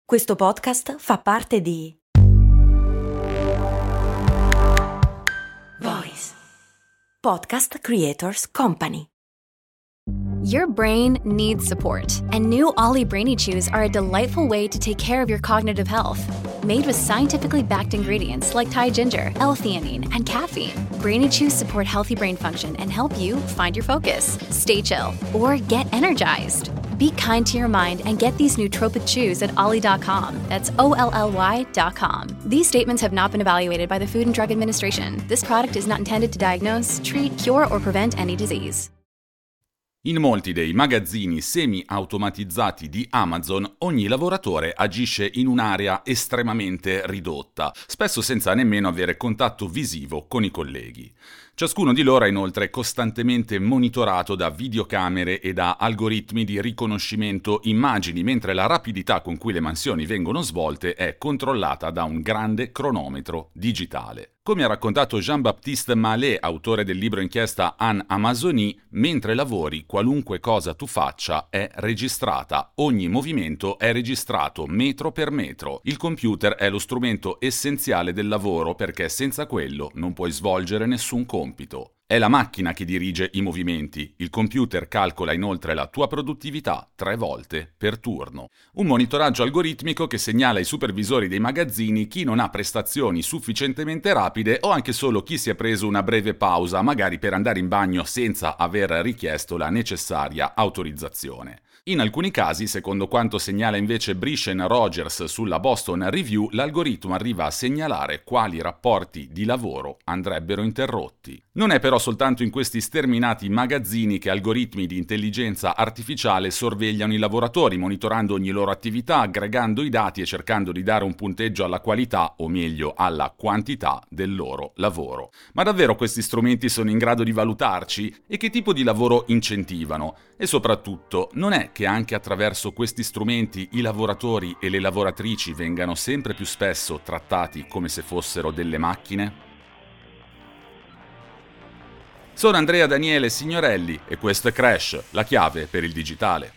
Questo podcast fa parte di Voice Podcast Creators Company. Your brain needs support, and new Ollie Brainy Chews are a delightful way to take care of your cognitive health. Made with scientifically backed ingredients like Thai ginger, L-theanine, and caffeine, Brainy Chews support healthy brain function and help you find your focus, stay chill, or get energized. Be kind to your mind and get these nootropic chews at ollie.com. That's OLLY.com. These statements have not been evaluated by the Food and Drug Administration. This product is not intended to diagnose, treat, cure, or prevent any disease. In molti dei magazzini semi-automatizzati di Amazon, ogni lavoratore agisce in un'area estremamente ridotta, spesso senza nemmeno avere contatto visivo con i colleghi. Ciascuno di loro è inoltre costantemente monitorato da videocamere e da algoritmi di riconoscimento immagini, mentre la rapidità con cui le mansioni vengono svolte è controllata da un grande cronometro digitale. Come ha raccontato Jean-Baptiste Mallet, autore del libro inchiesta Un Amazonie, mentre lavori qualunque cosa tu faccia è registrata, ogni movimento è registrato metro per metro. Il computer è lo strumento essenziale del lavoro perché senza quello non puoi svolgere nessun compito. È la macchina che dirige i movimenti, il computer calcola inoltre la tua produttività 3 volte per turno. Un monitoraggio algoritmico che segnala ai supervisori dei magazzini chi non ha prestazioni sufficientemente rapide o anche solo chi si è preso una breve pausa, magari per andare in bagno senza aver richiesto la necessaria autorizzazione. In alcuni casi, secondo quanto segnala invece Brishen Rogers sulla Boston Review, l'algoritmo arriva a segnalare quali rapporti di lavoro andrebbero interrotti. Non è però soltanto in questi sterminati magazzini che algoritmi di intelligenza artificiale sorvegliano i lavoratori, monitorando ogni loro attività, aggregando i dati e cercando di dare un punteggio alla qualità, o meglio alla quantità del loro lavoro. Ma davvero questi strumenti sono in grado di valutarci? E che tipo di lavoro incentivano? E soprattutto, non è che anche attraverso questi strumenti i lavoratori e le lavoratrici vengano sempre più spesso trattati come se fossero delle macchine? Sono Andrea Daniele Signorelli e questo è Crash, la chiave per il digitale.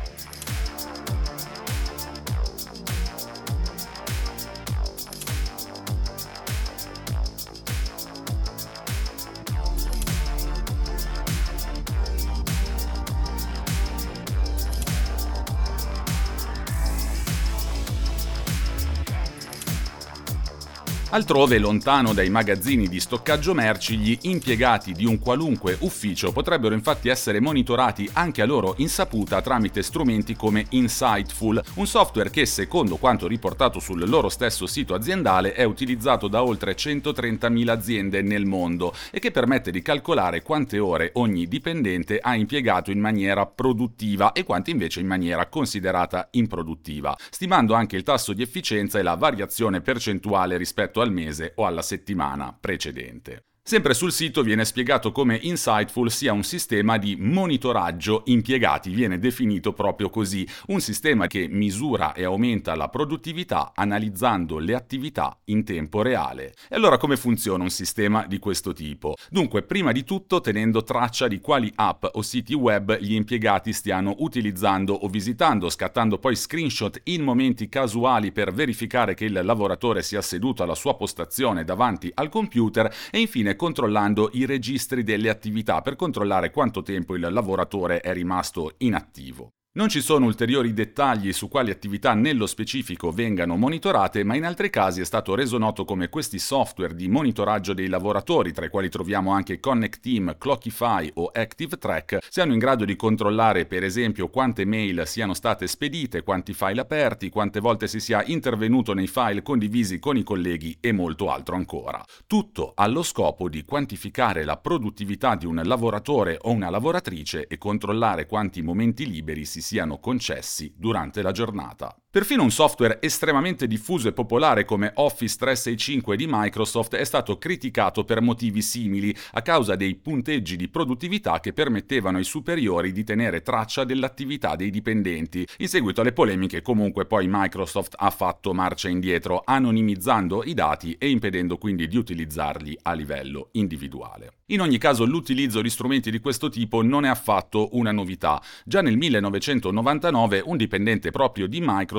Altrove, lontano dai magazzini di stoccaggio merci, gli impiegati di un qualunque ufficio potrebbero infatti essere monitorati anche a loro insaputa tramite strumenti come Insightful, un software che, secondo quanto riportato sul loro stesso sito aziendale, è utilizzato da oltre 130.000 aziende nel mondo e che permette di calcolare quante ore ogni dipendente ha impiegato in maniera produttiva e quante invece in maniera considerata improduttiva, stimando anche il tasso di efficienza e la variazione percentuale rispetto al mese o alla settimana precedente. Sempre sul sito viene spiegato come Insightful sia un sistema di monitoraggio impiegati, viene definito proprio così, un sistema che misura e aumenta la produttività analizzando le attività in tempo reale. E allora come funziona un sistema di questo tipo? Dunque, prima di tutto tenendo traccia di quali app o siti web gli impiegati stiano utilizzando o visitando, scattando poi screenshot in momenti casuali per verificare che il lavoratore sia seduto alla sua postazione davanti al computer e infine controllando i registri delle attività per controllare quanto tempo il lavoratore è rimasto inattivo. Non ci sono ulteriori dettagli su quali attività nello specifico vengano monitorate, ma in altri casi è stato reso noto come questi software di monitoraggio dei lavoratori, tra i quali troviamo anche Connect Team, Clockify o Active Track, siano in grado di controllare per esempio quante mail siano state spedite, quanti file aperti, quante volte si sia intervenuto nei file condivisi con i colleghi e molto altro ancora. Tutto allo scopo di quantificare la produttività di un lavoratore o una lavoratrice e controllare quanti momenti liberi si siano concessi durante la giornata. Perfino un software estremamente diffuso e popolare come Office 365 di Microsoft è stato criticato per motivi simili a causa dei punteggi di produttività che permettevano ai superiori di tenere traccia dell'attività dei dipendenti. In seguito alle polemiche, comunque, poi Microsoft ha fatto marcia indietro, anonimizzando i dati e impedendo quindi di utilizzarli a livello individuale. In ogni caso, l'utilizzo di strumenti di questo tipo non è affatto una novità. Già nel 1999 un dipendente proprio di Microsoft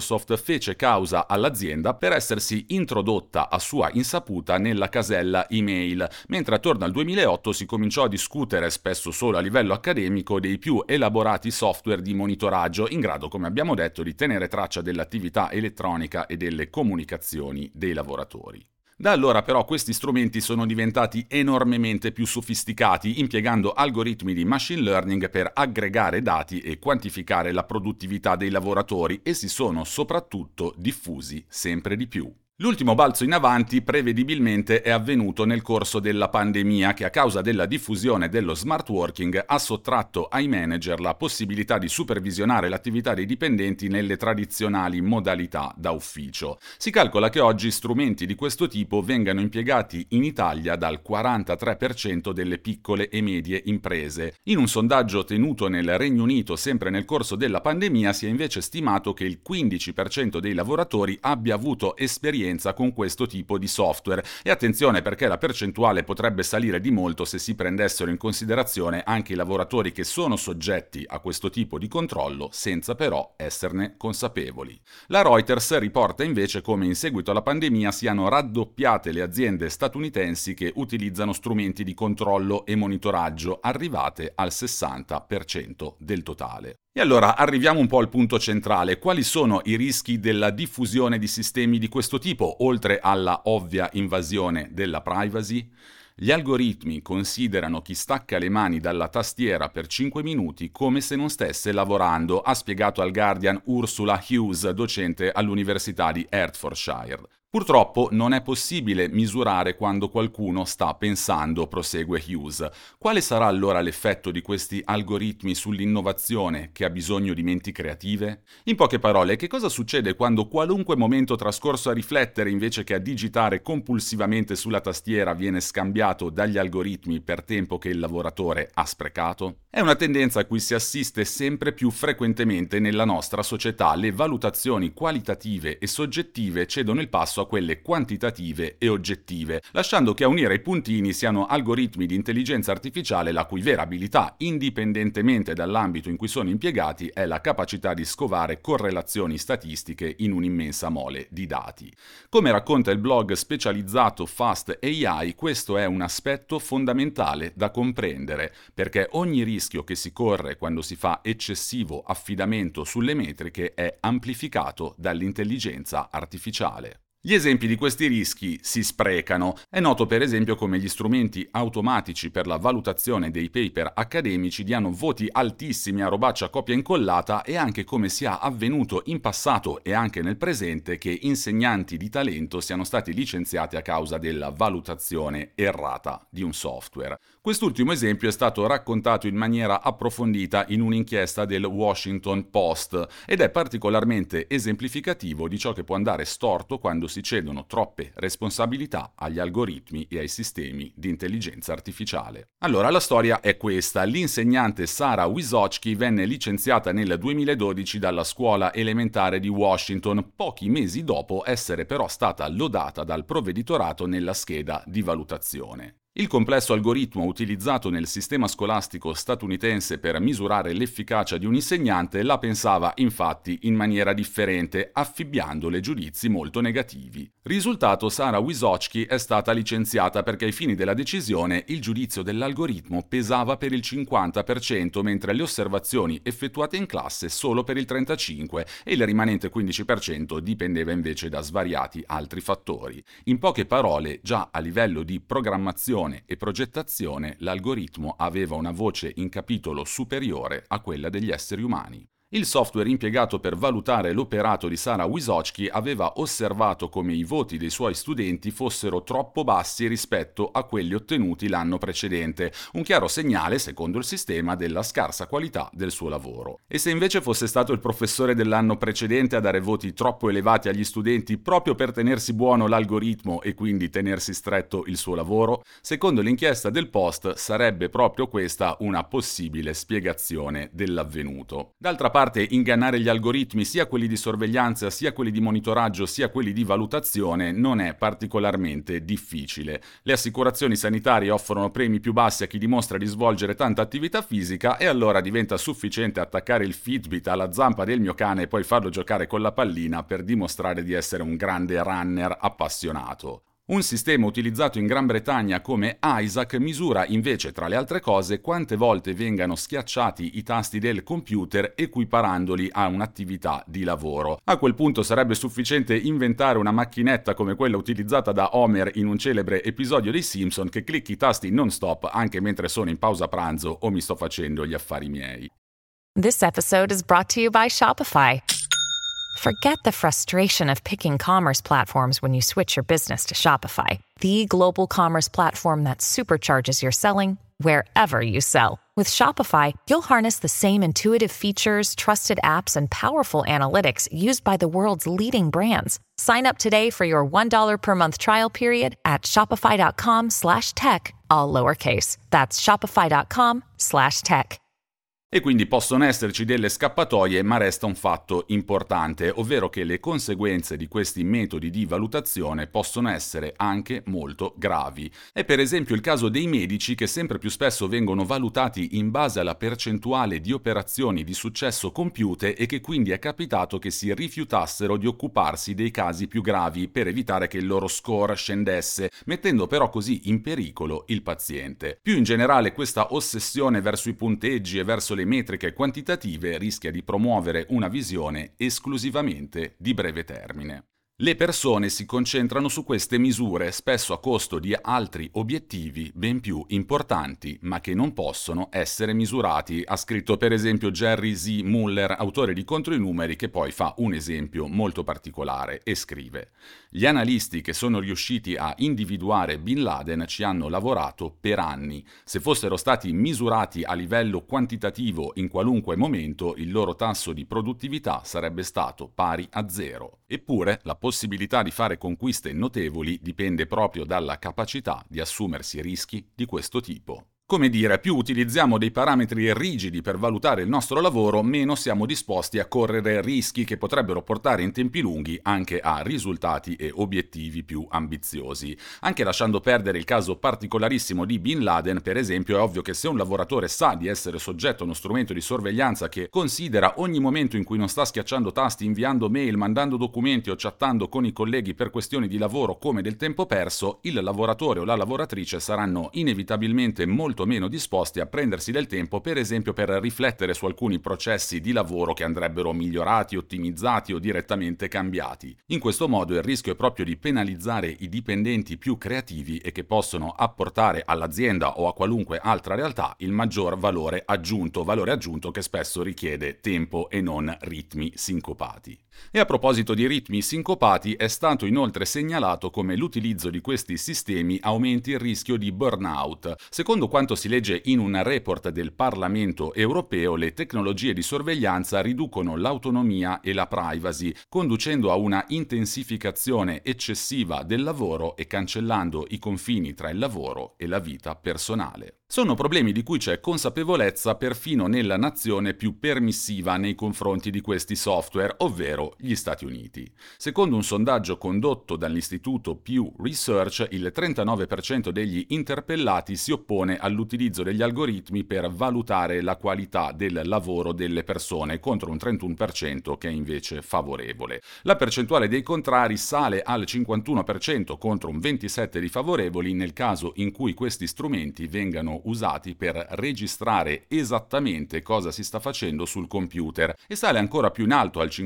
Microsoft fece causa all'azienda per essersi introdotta a sua insaputa nella casella email, mentre attorno al 2008 si cominciò a discutere, spesso solo a livello accademico, dei più elaborati software di monitoraggio in grado, come abbiamo detto, di tenere traccia dell'attività elettronica e delle comunicazioni dei lavoratori. Da allora però questi strumenti sono diventati enormemente più sofisticati, impiegando algoritmi di machine learning per aggregare dati e quantificare la produttività dei lavoratori, e si sono soprattutto diffusi sempre di più. L'ultimo balzo in avanti prevedibilmente è avvenuto nel corso della pandemia, che a causa della diffusione dello smart working ha sottratto ai manager la possibilità di supervisionare l'attività dei dipendenti nelle tradizionali modalità da ufficio. Si calcola che oggi strumenti di questo tipo vengano impiegati in Italia dal 43% delle piccole e medie imprese. In un sondaggio tenuto nel Regno Unito sempre nel corso della pandemia si è invece stimato che il 15% dei lavoratori abbia avuto esperienza con questo tipo di software, e attenzione perché la percentuale potrebbe salire di molto se si prendessero in considerazione anche i lavoratori che sono soggetti a questo tipo di controllo senza però esserne consapevoli. La Reuters riporta invece come in seguito alla pandemia siano raddoppiate le aziende statunitensi che utilizzano strumenti di controllo e monitoraggio, arrivate al 60% del totale. E allora arriviamo un po' al punto centrale: quali sono i rischi della diffusione di sistemi di questo tipo, oltre alla ovvia invasione della privacy? Gli algoritmi considerano chi stacca le mani dalla tastiera per 5 minuti come se non stesse lavorando, ha spiegato al Guardian Ursula Hughes, docente all'Università di Hertfordshire. Purtroppo non è possibile misurare quando qualcuno sta pensando, prosegue Hughes. Quale sarà allora l'effetto di questi algoritmi sull'innovazione che ha bisogno di menti creative? In poche parole, che cosa succede quando qualunque momento trascorso a riflettere invece che a digitare compulsivamente sulla tastiera viene scambiato dagli algoritmi per tempo che il lavoratore ha sprecato? È una tendenza a cui si assiste sempre più frequentemente nella nostra società. Le valutazioni qualitative e soggettive cedono il passo a quelle quantitative e oggettive, lasciando che a unire i puntini siano algoritmi di intelligenza artificiale la cui vera abilità, indipendentemente dall'ambito in cui sono impiegati, è la capacità di scovare correlazioni statistiche in un'immensa mole di dati. Come racconta il blog specializzato Fast AI, questo è un aspetto fondamentale da comprendere, perché ogni rischio che si corre quando si fa eccessivo affidamento sulle metriche è amplificato dall'intelligenza artificiale. Gli esempi di questi rischi si sprecano. È noto per esempio come gli strumenti automatici per la valutazione dei paper accademici diano voti altissimi a robaccia copia e incollata, e anche come sia avvenuto in passato e anche nel presente che insegnanti di talento siano stati licenziati a causa della valutazione errata di un software. Quest'ultimo esempio è stato raccontato in maniera approfondita in un'inchiesta del Washington Post ed è particolarmente esemplificativo di ciò che può andare storto quando si cedono troppe responsabilità agli algoritmi e ai sistemi di intelligenza artificiale. Allora, la storia è questa. L'insegnante Sarah Wysotsky venne licenziata nel 2012 dalla scuola elementare di Washington, pochi mesi dopo essere però stata lodata dal provveditorato nella scheda di valutazione. Il complesso algoritmo utilizzato nel sistema scolastico statunitense per misurare l'efficacia di un insegnante la pensava infatti in maniera differente, affibbiandole giudizi molto negativi. Risultato: Sarah Wysotsky è stata licenziata perché ai fini della decisione il giudizio dell'algoritmo pesava per il 50%, mentre le osservazioni effettuate in classe solo per il 35%, e il rimanente 15% dipendeva invece da svariati altri fattori. In poche parole, già a livello di programmazione e progettazione, l'algoritmo aveva una voce in capitolo superiore a quella degli esseri umani. Il software impiegato per valutare l'operato di Sarah Wysotsky aveva osservato come i voti dei suoi studenti fossero troppo bassi rispetto a quelli ottenuti l'anno precedente, un chiaro segnale, secondo il sistema, della scarsa qualità del suo lavoro. E se invece fosse stato il professore dell'anno precedente a dare voti troppo elevati agli studenti proprio per tenersi buono l'algoritmo e quindi tenersi stretto il suo lavoro? Secondo l'inchiesta del Post sarebbe proprio questa una possibile spiegazione dell'avvenuto. D'altra parte ingannare gli algoritmi, sia quelli di sorveglianza, sia quelli di monitoraggio, sia quelli di valutazione, non è particolarmente difficile. Le assicurazioni sanitarie offrono premi più bassi a chi dimostra di svolgere tanta attività fisica e allora diventa sufficiente attaccare il Fitbit alla zampa del mio cane e poi farlo giocare con la pallina per dimostrare di essere un grande runner appassionato. Un sistema utilizzato in Gran Bretagna come Isaac misura invece, tra le altre cose, quante volte vengano schiacciati i tasti del computer equiparandoli a un'attività di lavoro. A quel punto sarebbe sufficiente inventare una macchinetta come quella utilizzata da Homer in un celebre episodio dei Simpson che clicchi i tasti non stop anche mentre sono in pausa pranzo o mi sto facendo gli affari miei. This episode is brought to you by Shopify. Forget the frustration of picking commerce platforms when you switch your business to Shopify, the global commerce platform that supercharges your selling wherever you sell. With Shopify, you'll harness the same intuitive features, trusted apps, and powerful analytics used by the world's leading brands. Sign up today for your $1 per month trial period at shopify.com/tech, all lowercase. That's shopify.com/tech. E quindi possono esserci delle scappatoie, ma resta un fatto importante, ovvero che le conseguenze di questi metodi di valutazione possono essere anche molto gravi. È per esempio il caso dei medici che sempre più spesso vengono valutati in base alla percentuale di operazioni di successo compiute e che quindi è capitato che si rifiutassero di occuparsi dei casi più gravi per evitare che il loro score scendesse, mettendo però così in pericolo il paziente. Più in generale questa ossessione verso i punteggi e verso le metriche quantitative rischia di promuovere una visione esclusivamente di breve termine. Le persone si concentrano su queste misure, spesso a costo di altri obiettivi ben più importanti, ma che non possono essere misurati, ha scritto per esempio Jerry Z. Muller, autore di Contro i numeri, che poi fa un esempio molto particolare e scrive: gli analisti che sono riusciti a individuare Bin Laden ci hanno lavorato per anni. Se fossero stati misurati a livello quantitativo in qualunque momento, il loro tasso di produttività sarebbe stato pari a 0. Eppure, la possibilità di fare conquiste notevoli dipende proprio dalla capacità di assumersi rischi di questo tipo. Come dire, più utilizziamo dei parametri rigidi per valutare il nostro lavoro, meno siamo disposti a correre rischi che potrebbero portare in tempi lunghi anche a risultati e obiettivi più ambiziosi. Anche lasciando perdere il caso particolarissimo di Bin Laden, per esempio, è ovvio che se un lavoratore sa di essere soggetto a uno strumento di sorveglianza che considera ogni momento in cui non sta schiacciando tasti, inviando mail, mandando documenti o chattando con i colleghi per questioni di lavoro come del tempo perso, il lavoratore o la lavoratrice saranno inevitabilmente molto meno disposti a prendersi del tempo, per esempio per riflettere su alcuni processi di lavoro che andrebbero migliorati, ottimizzati o direttamente cambiati. In questo modo il rischio è proprio di penalizzare i dipendenti più creativi e che possono apportare all'azienda o a qualunque altra realtà il maggior valore aggiunto che spesso richiede tempo e non ritmi sincopati. E a proposito di ritmi sincopati, è stato inoltre segnalato come l'utilizzo di questi sistemi aumenti il rischio di burnout. Secondo quanto si legge in un report del Parlamento europeo, le tecnologie di sorveglianza riducono l'autonomia e la privacy, conducendo a una intensificazione eccessiva del lavoro e cancellando i confini tra il lavoro e la vita personale. Sono problemi di cui c'è consapevolezza perfino nella nazione più permissiva nei confronti di questi software, ovvero gli Stati Uniti. Secondo un sondaggio condotto dall'istituto Pew Research, il 39% degli interpellati si oppone all'utilizzo degli algoritmi per valutare la qualità del lavoro delle persone, contro un 31% che è invece favorevole. La percentuale dei contrari sale al 51% contro un 27% di favorevoli nel caso in cui questi strumenti vengano usati per registrare esattamente cosa si sta facendo sul computer, e sale ancora più in alto al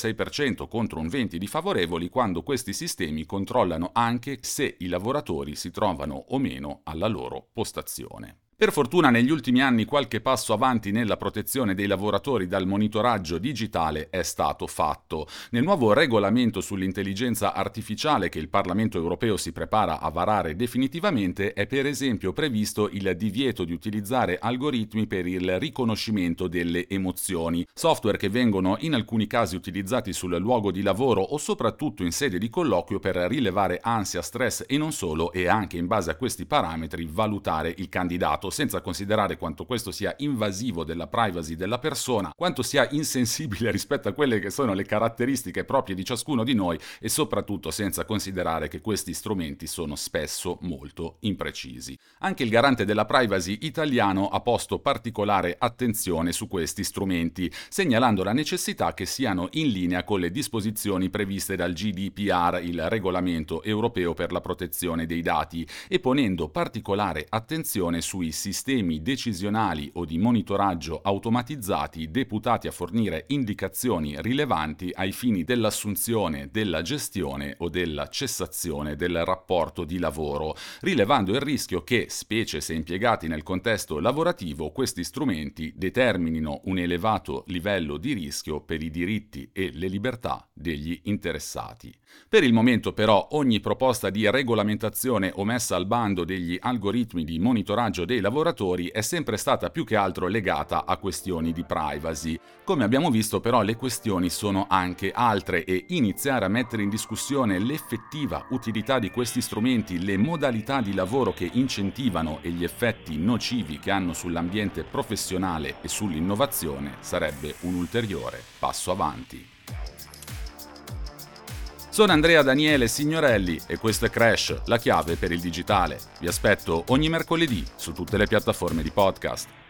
56% contro un 20% di favorevoli quando questi sistemi controllano anche se i lavoratori si trovano o meno alla loro postazione. Per fortuna negli ultimi anni qualche passo avanti nella protezione dei lavoratori dal monitoraggio digitale è stato fatto. Nel nuovo regolamento sull'intelligenza artificiale che il Parlamento europeo si prepara a varare definitivamente è per esempio previsto il divieto di utilizzare algoritmi per il riconoscimento delle emozioni, software che vengono in alcuni casi utilizzati sul luogo di lavoro o soprattutto in sede di colloquio per rilevare ansia, stress e non solo, e anche in base a questi parametri valutare il candidato, utilizzato, senza considerare quanto questo sia invasivo della privacy della persona, quanto sia insensibile rispetto a quelle che sono le caratteristiche proprie di ciascuno di noi e soprattutto senza considerare che questi strumenti sono spesso molto imprecisi. Anche il garante della privacy italiano ha posto particolare attenzione su questi strumenti, segnalando la necessità che siano in linea con le disposizioni previste dal GDPR, il regolamento europeo per la protezione dei dati, e ponendo particolare attenzione sui sistemi decisionali o di monitoraggio automatizzati deputati a fornire indicazioni rilevanti ai fini dell'assunzione, della gestione o della cessazione del rapporto di lavoro, rilevando il rischio che, specie se impiegati nel contesto lavorativo, questi strumenti determinino un elevato livello di rischio per i diritti e le libertà degli interessati. Per il momento però ogni proposta di regolamentazione o messa al bando degli algoritmi di monitoraggio dei lavoratori è sempre stata più che altro legata a questioni di privacy. Come abbiamo visto però le questioni sono anche altre e iniziare a mettere in discussione l'effettiva utilità di questi strumenti, le modalità di lavoro che incentivano e gli effetti nocivi che hanno sull'ambiente professionale e sull'innovazione sarebbe un ulteriore passo avanti. Sono Andrea Daniele Signorelli e questo è Crash, la chiave per il digitale. Vi aspetto ogni mercoledì su tutte le piattaforme di podcast.